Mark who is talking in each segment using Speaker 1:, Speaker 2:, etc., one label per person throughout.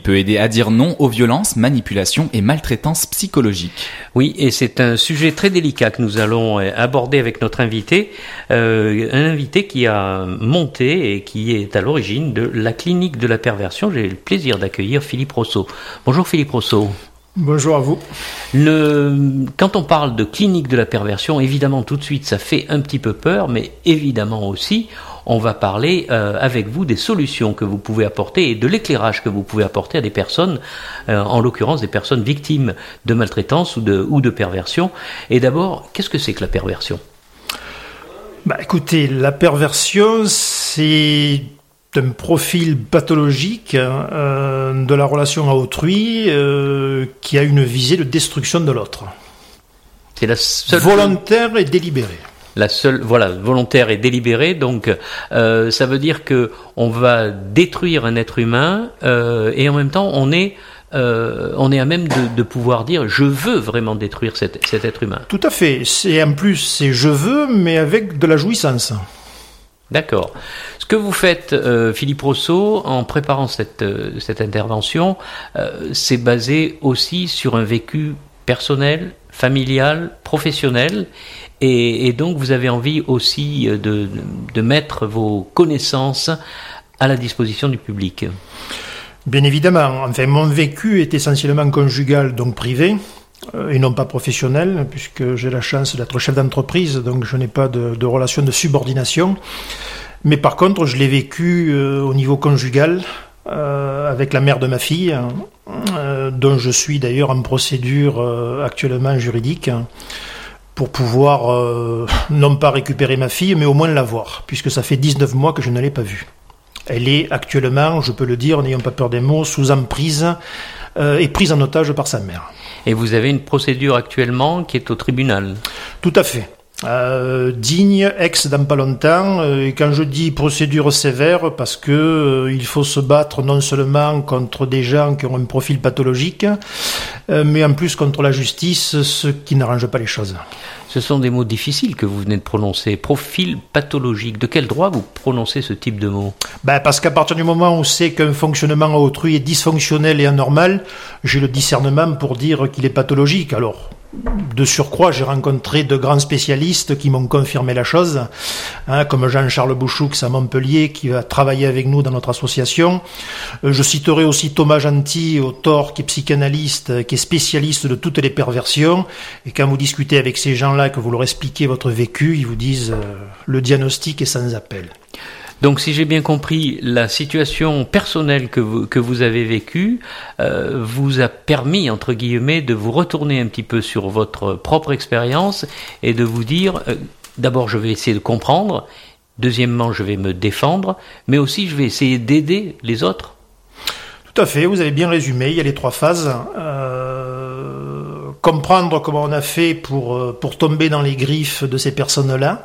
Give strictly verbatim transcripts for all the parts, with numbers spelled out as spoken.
Speaker 1: peut aider à dire non aux violences, manipulations et maltraitances psychologiques.
Speaker 2: Oui, et c'est un sujet très délicat que nous allons aborder avec notre invité, euh, un invité qui a monté et qui est à l'origine de la clinique de la perversion. J'ai le plaisir d'accueillir Philippe Rousseau. Bonjour Philippe Rousseau.
Speaker 3: Bonjour à vous.
Speaker 2: Le, quand on parle de clinique de la perversion, évidemment tout de suite ça fait un petit peu peur, mais évidemment aussi on va parler euh, avec vous des solutions que vous pouvez apporter et de l'éclairage que vous pouvez apporter à des personnes, euh, en l'occurrence des personnes victimes de maltraitance ou de, ou de perversion. Et d'abord, qu'est-ce que c'est que la perversion ?
Speaker 3: Bah, écoutez, la perversion, c'est un profil pathologique euh, de la relation à autrui euh, qui a une visée de destruction de l'autre.
Speaker 2: C'est la seule
Speaker 3: volontaire et délibérée.
Speaker 2: La seule, voilà, volontaire et délibérée. Donc, euh, ça veut dire que on va détruire un être humain euh, et en même temps, on est Euh, on est à même de, de pouvoir dire je veux vraiment détruire cet, cet être humain.
Speaker 3: Tout à fait. C'est en plus c'est je veux, mais avec de la jouissance.
Speaker 2: D'accord. Ce que vous faites, euh, Philippe Rousseau, en préparant cette euh, cette intervention, euh, c'est basé aussi sur un vécu personnel, familial, professionnel, et, et donc vous avez envie aussi de de mettre vos connaissances à la disposition du public.
Speaker 3: Bien évidemment. Enfin, mon vécu est essentiellement conjugal, donc privé, euh, et non pas professionnel, puisque j'ai la chance d'être chef d'entreprise, donc je n'ai pas de, de relation de subordination. Mais par contre, je l'ai vécu euh, au niveau conjugal, euh, avec la mère de ma fille, euh, dont je suis d'ailleurs en procédure euh, actuellement juridique, pour pouvoir euh, non pas récupérer ma fille, mais au moins la voir, puisque ça fait dix-neuf mois que je ne l'ai pas vue. Elle est actuellement, je peux le dire, n'ayons pas peur des mots, sous emprise euh, et prise en otage par sa mère.
Speaker 2: Et vous avez une procédure actuellement qui est au tribunal ?
Speaker 3: Tout à fait. Euh, digne, ex dans pas longtemps. Euh, et quand je dis procédure sévère, parce que euh, il faut se battre non seulement contre des gens qui ont un profil pathologique, euh, mais en plus contre la justice, ce qui n'arrange pas les choses.
Speaker 2: Ce sont des mots difficiles que vous venez de prononcer. Profil pathologique. De quel droit vous prononcez ce type de mots ?
Speaker 3: Ben parce qu'à partir du moment où on sait qu'un fonctionnement à autrui est dysfonctionnel et anormal, j'ai le discernement pour dire qu'il est pathologique. Alors, de surcroît, j'ai rencontré de grands spécialistes qui m'ont confirmé la chose, hein, comme Jean-Charles Bouchoux à Montpellier, qui va travailler avec nous dans notre association. Euh, je citerai aussi Thomas Gentil, auteur, qui est psychanalyste, qui est spécialiste de toutes les perversions. Et quand vous discutez avec ces gens-là, que vous leur expliquez votre vécu, ils vous disent euh, le diagnostic est sans appel.
Speaker 2: Donc, si j'ai bien compris, la situation personnelle que vous, que vous avez vécue euh, vous a permis, entre guillemets, de vous retourner un petit peu sur votre propre expérience et de vous dire, euh, d'abord, je vais essayer de comprendre, deuxièmement, je vais me défendre, mais aussi, je vais essayer d'aider les autres.
Speaker 3: Tout à fait, vous avez bien résumé, il y a les trois phases. Euh, comprendre comment on a fait pour, pour tomber dans les griffes de ces personnes-là.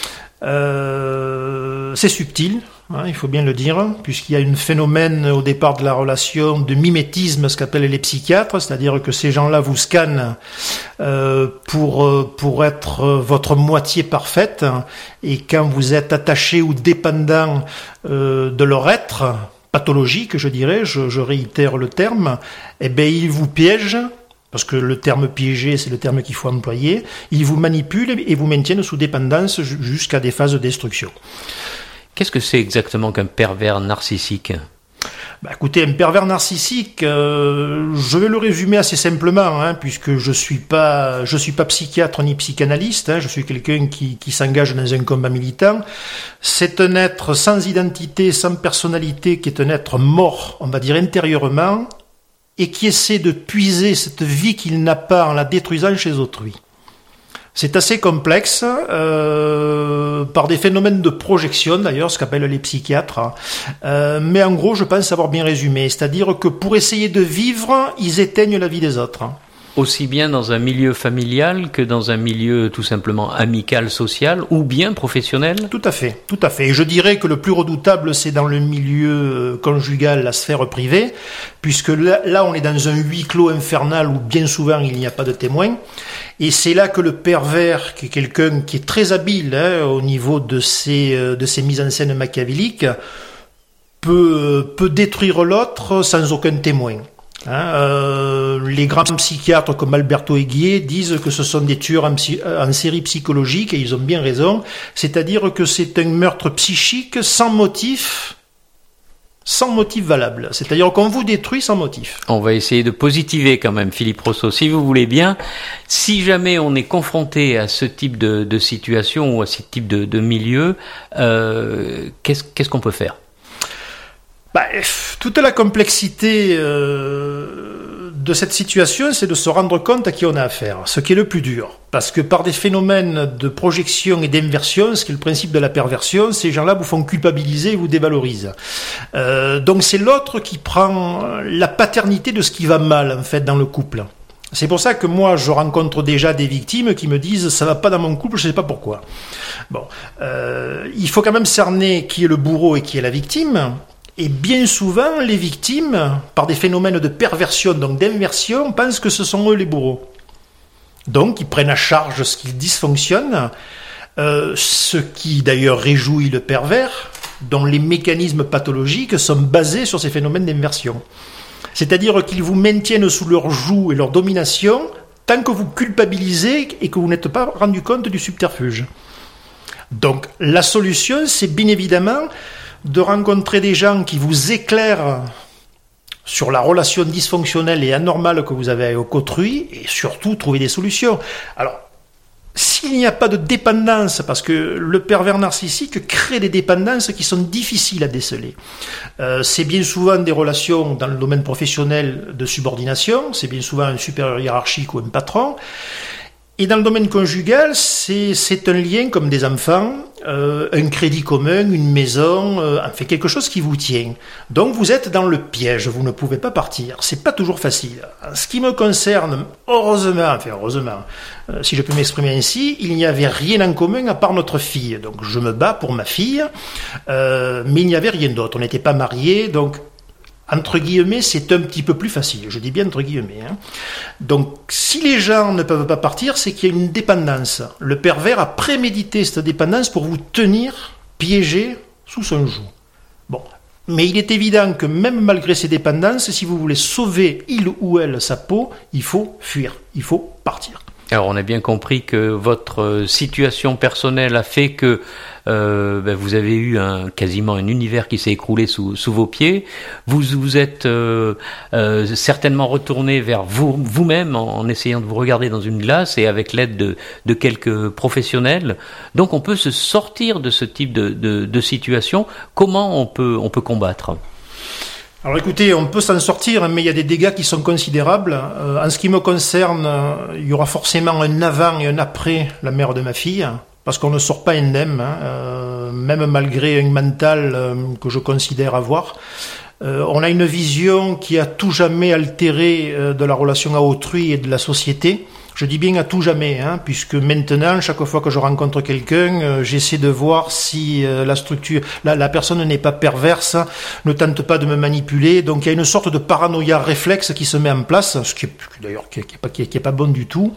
Speaker 3: Euh, c'est subtil, hein, il faut bien le dire, puisqu'il y a un phénomène au départ de la relation de mimétisme, ce qu'appellent les psychiatres, c'est-à-dire que ces gens-là vous scannent euh, pour pour être votre moitié parfaite, et quand vous êtes attaché ou dépendant euh, de leur être pathologique, je dirais, je, je réitère le terme, eh ben ils vous piègent. Parce que le terme piégé, c'est le terme qu'il faut employer. Ils vous manipulent et vous maintiennent sous dépendance jusqu'à des phases de destruction.
Speaker 2: Qu'est-ce que c'est exactement qu'un pervers narcissique ?
Speaker 3: Bah, écoutez, un pervers narcissique, euh, je vais le résumer assez simplement, hein, puisque je suis pas, je suis pas psychiatre ni psychanalyste, hein, je suis quelqu'un qui, qui s'engage dans un combat militant. C'est un être sans identité, sans personnalité, qui est un être mort, on va dire intérieurement, et qui essaie de puiser cette vie qu'il n'a pas en la détruisant chez autrui. C'est assez complexe, euh, par des phénomènes de projection d'ailleurs, ce qu'appellent les psychiatres, euh, mais en gros je pense avoir bien résumé, c'est-à-dire que pour essayer de vivre, ils éteignent la vie des autres.
Speaker 2: Aussi bien dans un milieu familial que dans un milieu tout simplement amical, social ou bien professionnel ?
Speaker 3: Tout à fait, tout à fait. Et je dirais que le plus redoutable, c'est dans le milieu conjugal, la sphère privée, puisque là, là on est dans un huis clos infernal où bien souvent il n'y a pas de témoins. Et c'est là que le pervers, qui est quelqu'un qui est très habile hein, au niveau de ses, de ses mises en scène machiavéliques, peut, peut détruire l'autre sans aucun témoin. Hein, euh, les grands psychiatres comme Alberto Eguier disent que ce sont des tueurs en, psy- en série psychologique, et ils ont bien raison, c'est-à-dire que c'est un meurtre psychique sans motif, sans motif valable, c'est-à-dire qu'on vous détruit sans motif.
Speaker 2: On va essayer de positiver quand même, Philippe Rousseau, si vous voulez bien. Si jamais on est confronté à ce type de, de situation ou à ce type de, de milieu, euh, qu'est-ce, qu'est-ce qu'on peut faire ?
Speaker 3: Bah, toute la complexité euh, de cette situation, c'est de se rendre compte à qui on a affaire, ce qui est le plus dur. Parce que par des phénomènes de projection et d'inversion, ce qui est le principe de la perversion, ces gens-là vous font culpabiliser et vous dévalorisent. Euh, donc c'est l'autre qui prend la paternité de ce qui va mal, en fait, dans le couple. C'est pour ça que moi, je rencontre déjà des victimes qui me disent « ça va pas dans mon couple, je sais pas pourquoi ». Bon, euh, il faut quand même cerner qui est le bourreau et qui est la victime. Et bien souvent, les victimes, par des phénomènes de perversion, donc d'inversion, pensent que ce sont eux les bourreaux. Donc, ils prennent à charge ce qui dysfonctionne, euh, ce qui d'ailleurs réjouit le pervers, dont les mécanismes pathologiques sont basés sur ces phénomènes d'inversion. C'est-à-dire qu'ils vous maintiennent sous leur joug et leur domination tant que vous culpabilisez et que vous n'êtes pas rendu compte du subterfuge. Donc, la solution, c'est bien évidemment de rencontrer des gens qui vous éclairent sur la relation dysfonctionnelle et anormale que vous avez avec autrui, et surtout trouver des solutions. Alors, s'il n'y a pas de dépendance, parce que le pervers narcissique crée des dépendances qui sont difficiles à déceler. Euh, c'est bien souvent des relations dans le domaine professionnel de subordination, c'est bien souvent un supérieur hiérarchique ou un patron. Et dans le domaine conjugal, c'est, c'est un lien comme des enfants, euh, un crédit commun, une maison, euh, enfin quelque chose qui vous tient. Donc vous êtes dans le piège, vous ne pouvez pas partir. C'est pas toujours facile. En ce qui me concerne, heureusement, enfin heureusement, euh, si je peux m'exprimer ainsi, il n'y avait rien en commun à part notre fille. Donc je me bats pour ma fille, euh, mais il n'y avait rien d'autre. On n'était pas mariés, donc entre guillemets, c'est un petit peu plus facile. Je dis bien entre guillemets. Hein. Donc, si les gens ne peuvent pas partir, c'est qu'il y a une dépendance. Le pervers a prémédité cette dépendance pour vous tenir piégé sous son joug. Bon. Mais il est évident que même malgré ces dépendances, si vous voulez sauver il ou elle sa peau, il faut fuir. Il faut partir.
Speaker 2: Alors, on a bien compris que votre situation personnelle a fait que euh, ben, vous avez eu un, quasiment un univers qui s'est écroulé sous, sous vos pieds. Vous vous êtes euh, euh, certainement retourné vers vous, vous-même en, en essayant de vous regarder dans une glace et avec l'aide de, de quelques professionnels. Donc, on peut se sortir de ce type de, de, de situation. Comment on peut, on peut combattre ?
Speaker 3: Alors écoutez, on peut s'en sortir, mais il y a des dégâts qui sont considérables. Euh, en ce qui me concerne, euh, il y aura forcément un avant et un après la mère de ma fille, parce qu'on ne sort pas indemne, hein, euh, même malgré un mental euh, que je considère avoir. Euh, on a une vision qui a tout jamais altéré euh, de la relation à autrui et de la société. Je dis bien à tout jamais, hein, puisque maintenant, chaque fois que je rencontre quelqu'un, euh, j'essaie de voir si euh, la structure, la, la personne n'est pas perverse, ne tente pas de me manipuler. Donc il y a une sorte de paranoïa réflexe qui se met en place, ce qui est d'ailleurs qui est, qui est pas, qui est, qui est pas bon du tout.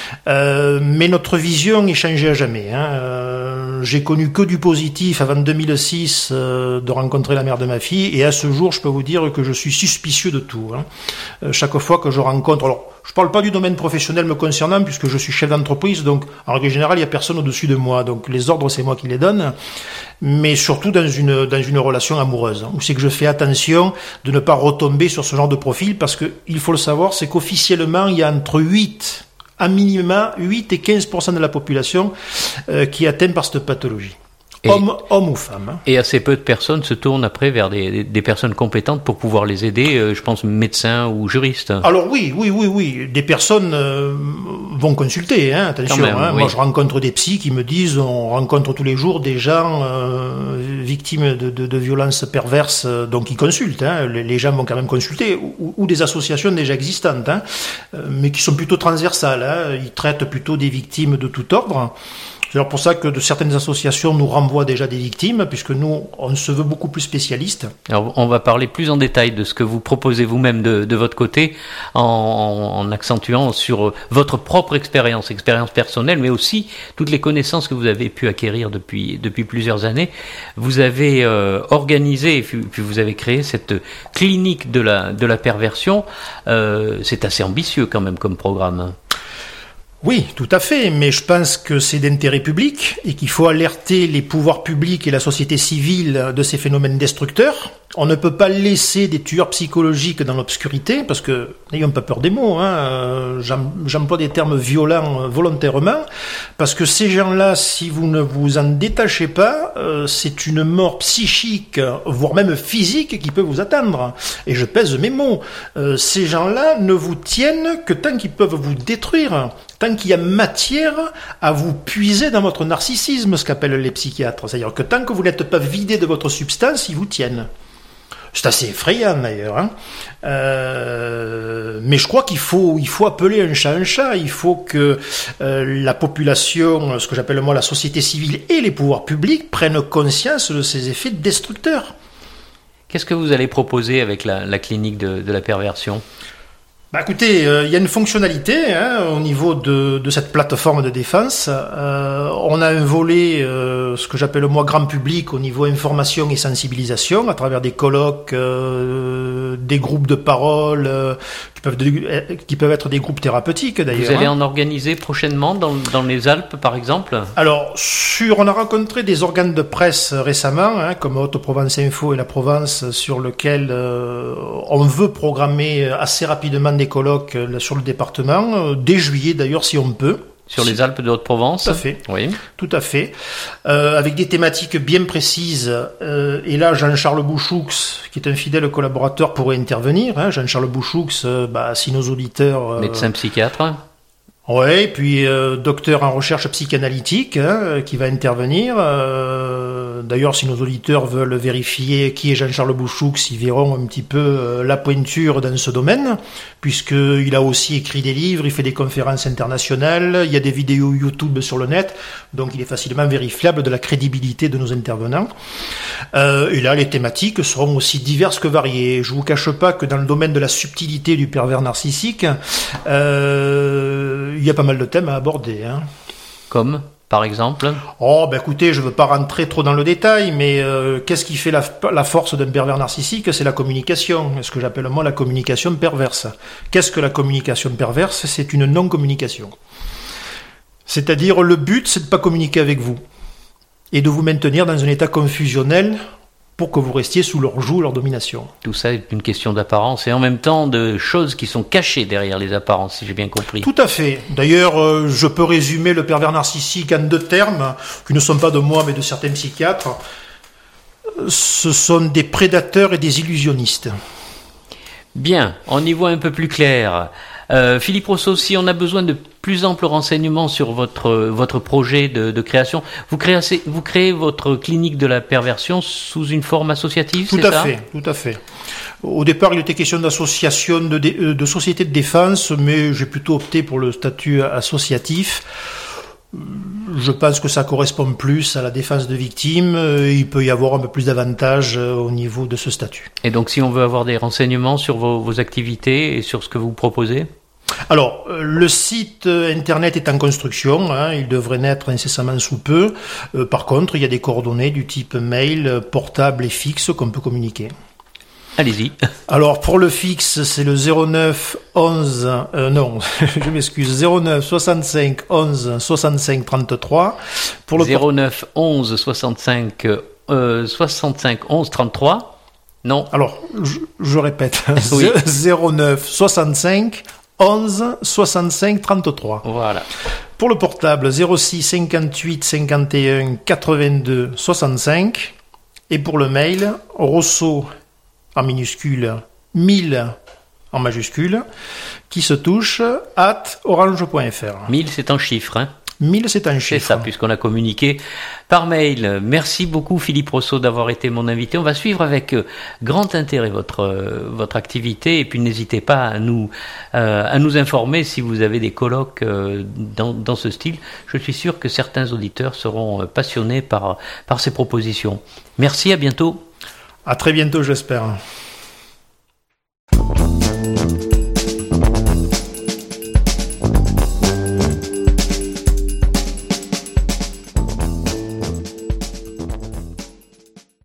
Speaker 3: Euh, mais notre vision est changée à jamais. Hein. Euh, j'ai connu que du positif avant deux mille six euh, de rencontrer la mère de ma fille, et à ce jour, je peux vous dire que je suis suspicieux de tout. Hein. Euh, chaque fois que je rencontre, alors je parle pas du domaine professionnel me concernant, puisque je suis chef d'entreprise, donc en règle générale, il n'y a personne au-dessus de moi. Donc les ordres, c'est moi qui les donne, mais surtout dans une, dans une relation amoureuse, où c'est que je fais attention de ne pas retomber sur ce genre de profil, parce que il faut le savoir, c'est qu'officiellement, il y a entre huit, à minima, huit et quinze pour cent de la population euh, qui est atteinte par cette pathologie.
Speaker 2: Et,
Speaker 3: homme, homme ou femme. Hein.
Speaker 2: Et assez peu de personnes se tournent après vers des, des personnes compétentes pour pouvoir les aider, euh, je pense médecins ou juristes.
Speaker 3: Alors oui, oui, oui, oui, des personnes euh, vont consulter, hein, attention.
Speaker 2: Même,
Speaker 3: hein.
Speaker 2: oui.
Speaker 3: Moi, je rencontre des psys qui me disent, on rencontre tous les jours des gens euh, victimes de, de, de violences perverses, euh, donc ils consultent. Hein. Les, les gens vont quand même consulter, ou, ou des associations déjà existantes, hein, euh, mais qui sont plutôt transversales. Hein. Ils traitent plutôt des victimes de tout ordre. C'est alors pour ça que de certaines associations nous renvoient déjà des victimes, puisque nous, on se veut beaucoup plus spécialistes.
Speaker 2: Alors, on va parler plus en détail de ce que vous proposez vous-même de, de votre côté, en, en accentuant sur votre propre expérience, expérience personnelle, mais aussi toutes les connaissances que vous avez pu acquérir depuis, depuis plusieurs années. Vous avez euh, organisé, puis vous avez créé cette clinique de la, de la perversion. Euh, c'est assez ambitieux quand même comme programme.
Speaker 3: Oui, tout à fait, mais je pense que c'est d'intérêt public et qu'il faut alerter les pouvoirs publics et la société civile de ces phénomènes destructeurs. On ne peut pas laisser des tueurs psychologiques dans l'obscurité, parce que, n'ayons pas peur des mots, hein, j'emploie des termes violents volontairement, parce que ces gens-là, si vous ne vous en détachez pas, euh, c'est une mort psychique, voire même physique, qui peut vous attendre. Et je pèse mes mots. Euh, ces gens-là ne vous tiennent que tant qu'ils peuvent vous détruire, tant qu'il y a matière à vous puiser dans votre narcissisme, ce qu'appellent les psychiatres. C'est-à-dire que tant que vous n'êtes pas vidé de votre substance, ils vous tiennent. C'est assez effrayant d'ailleurs. Hein. Euh, mais je crois qu'il faut, il faut appeler un chat un chat. Il faut que euh, la population, ce que j'appelle moi la société civile et les pouvoirs publics prennent conscience de ces effets destructeurs.
Speaker 2: Qu'est-ce que vous allez proposer avec la, la clinique de, de la perversion ?
Speaker 3: Bah écoutez, il euh, y a une fonctionnalité hein, au niveau de, de cette plateforme de défense. Euh, on a un volet, euh, ce que j'appelle moi grand public, au niveau information et sensibilisation, à travers des colloques, euh, des groupes de parole, euh, qui peuvent de, qui peuvent être des groupes thérapeutiques d'ailleurs.
Speaker 2: Vous allez
Speaker 3: hein.
Speaker 2: en organiser prochainement dans, dans les Alpes par exemple ?
Speaker 3: Alors, sur, on a rencontré des organes de presse récemment, hein, comme Haute-Provence Info et La Provence, sur lequel euh, on veut programmer assez rapidement des colloques sur le département, dès juillet d'ailleurs si on peut.
Speaker 2: Sur les Alpes de Haute-Provence ?
Speaker 3: Tout à fait.
Speaker 2: Oui.
Speaker 3: Tout à fait. Euh, avec des thématiques bien précises. Euh, et là, Jean-Charles Bouchoux, qui est un fidèle collaborateur, pourrait intervenir. Hein. Jean-Charles Bouchoux, euh, bah, si nos auditeurs... Euh,
Speaker 2: médecin psychiatre.
Speaker 3: Ouais, puis euh, docteur en recherche psychanalytique hein, qui va intervenir. Euh, d'ailleurs, si nos auditeurs veulent vérifier qui est Jean-Charles Bouchoux, ils verront un petit peu euh, la pointure dans ce domaine, puisqu'il a aussi écrit des livres, il fait des conférences internationales, il y a des vidéos YouTube sur le net, donc il est facilement vérifiable de la crédibilité de nos intervenants. Euh, et là, les thématiques seront aussi diverses que variées. Je vous cache pas que dans le domaine de la subtilité du pervers narcissique, euh, il y a pas mal de thèmes à aborder. Hein.
Speaker 2: Comme, par exemple ?
Speaker 3: Oh, ben écoutez, je veux pas rentrer trop dans le détail, mais euh, qu'est-ce qui fait la, la force d'un pervers narcissique ? C'est la communication, ce que j'appelle moi la communication perverse. Qu'est-ce que la communication perverse ? C'est une non-communication. C'est-à-dire, le but, c'est de pas communiquer avec vous et de vous maintenir dans un état confusionnel pour que vous restiez sous leur joug, leur domination.
Speaker 2: Tout ça est une question d'apparence et en même temps de choses qui sont cachées derrière les apparences, si j'ai bien compris.
Speaker 3: Tout à fait. D'ailleurs, euh, je peux résumer le pervers narcissique en deux termes, qui ne sont pas de moi, mais de certains psychiatres. Ce sont des prédateurs et des illusionnistes.
Speaker 2: Bien, on y voit un peu plus clair. Euh, Philippe Rousseau, si on a besoin de plus amples renseignements sur votre votre projet de, de création, vous créez vous créez votre clinique de la perversion sous une forme associative,
Speaker 3: tout
Speaker 2: c'est
Speaker 3: à
Speaker 2: ça ?
Speaker 3: fait, tout à fait. Au départ, il était question d'association, de, de, de société de défense, mais j'ai plutôt opté pour le statut associatif. Je pense que ça correspond plus à la défense de victimes. Il peut y avoir un peu plus d'avantages au niveau de ce statut.
Speaker 2: Et donc, si on veut avoir des renseignements sur vos, vos activités et sur ce que vous proposez ?
Speaker 3: Alors, le site internet est en construction, hein, il devrait naître incessamment sous peu. Euh, par contre, il y a des coordonnées du type mail, portable et fixe qu'on peut communiquer.
Speaker 2: Allez-y.
Speaker 3: Alors, pour le fixe, c'est le zéro neuf onze, euh, non, je m'excuse, zéro neuf soixante-cinq onze soixante-cinq trente-trois. Pour le
Speaker 2: zéro neuf onze soixante-cinq euh, soixante-cinq onze trente-trois. Non.
Speaker 3: Alors, je, je répète,
Speaker 2: oui.
Speaker 3: zéro neuf soixante-cinq onze soixante-cinq trente-trois.
Speaker 2: Voilà.
Speaker 3: Pour le portable, zéro six cinquante-huit cinquante et un quatre-vingt-deux soixante-cinq. Et pour le mail, Rousseau en minuscule, mille en majuscule, qui se touche at orange point f r.
Speaker 2: mille, c'est un chiffre, hein ?
Speaker 3: mille, c'est un chiffre.
Speaker 2: C'est ça, puisqu'on a communiqué par mail. Merci beaucoup Philippe Rousseau d'avoir été mon invité. On va suivre avec grand intérêt votre votre activité et puis n'hésitez pas à nous euh, à nous informer si vous avez des colloques euh, dans dans ce style. Je suis sûr que certains auditeurs seront passionnés par par ces propositions. Merci, à bientôt.
Speaker 3: À très bientôt, j'espère.